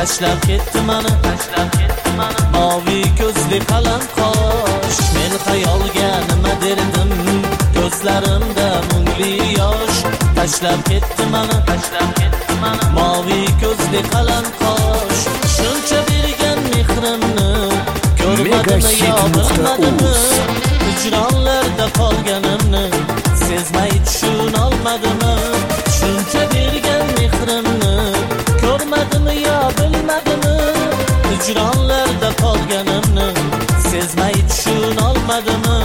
tashlab ketdi mani moviy ko'zli qalin qosh. Men xayolga nima derdim, ko'zlarimda mungli yosh. Tashlab ketdi mani moviy ko'zli qalin qosh. Shuncha bergan mehrimni ko'rmadimmi yo bilmadimmi? Hijronlarda qolganimni sezmay tushunolmadimmi? Shuncha bergan mehrimni ko'rmadimmi yo bilmadimmi? Hijronlarda qolganimni sezmay tushunolmadimmi?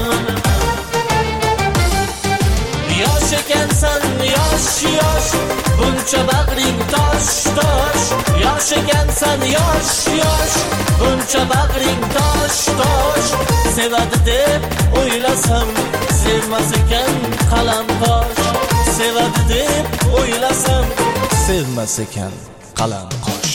Yosh ekansan yosh, buncha bag'ring tosh. Yosh ekansan yosh, buncha bag'ring tosh. Sevadi deb o'ylasam, sevmas ekan qalam qosh. Sevadi deb o'ylasam, sevmas ekan qalam qosh.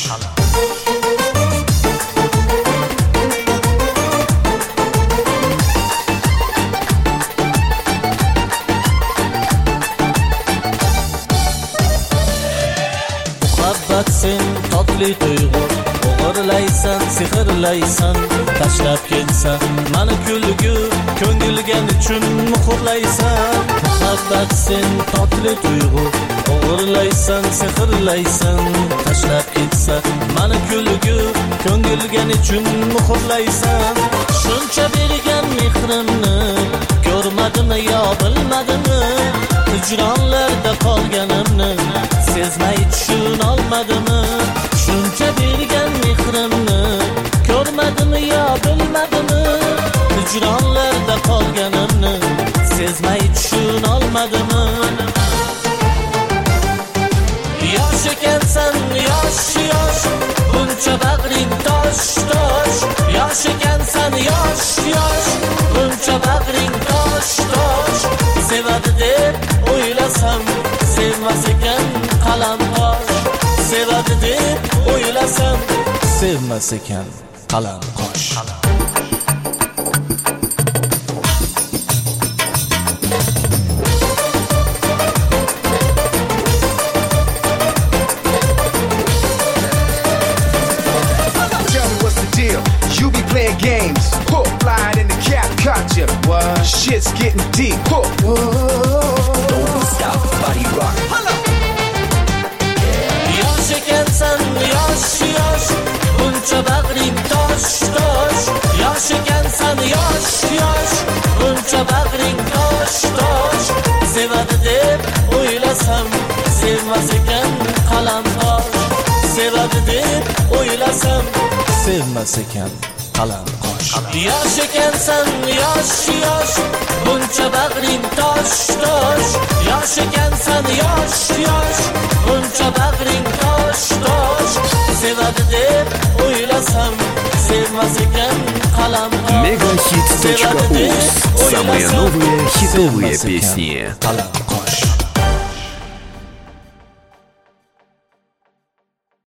Muhabbat sen totli tuyg'u, o'g'irlaysan, sehrlaysan. Tashlab ketsan mani kulgu, ko'ngilgan uchun muhrlaysan. Muhabbat sen totli tuyg'u, o'g'irlaysan, sehrlaysan. Tashlab ketsan mani kulgu, ko'ngilgan uchun muhrlaysan. Shuncha bergan mehrimni ko'rmadimmi yo bilmadimmi? Hijronlarda qolganimni sezmay tushunolmadimmi? Shuncha bergan mehrimni ko'rmadimmi yo bilmadimmi? Hijronlarda qolganimni sezmay tushunolmadimmi? Yosh ekansan yosh, buncha bag'ring tosh. Yosh ekansan yosh, buncha bag'ring tosh. Sevadi deb o'ylasam, sevmas ekan qalam qosh. Sevadi deb o'ylasam, sevmas ekan qalam qosh. Playing games, hook flying in the cap, caught you. What? Shit's getting deep. Hook. Don't stop, body rock. Yosh ekansan yosh, buncha bag'ring tosh. Yosh ekansan yosh, buncha bag'ring tosh. Sevadi deb o'ylasam, sevmas ekan qalam qosh. Sevadi deb o'ylasam, sevmas ekan qalam qosh. Yosh ekansan yosh, buncha bag'ring tosh. Yosh ekansan yosh, buncha bag'ring tosh. Sevadi deb o'ylasam, sevmas ekan qalam qosh. Megahit.uz. Самые новые хитовые песни. Qalam qosh.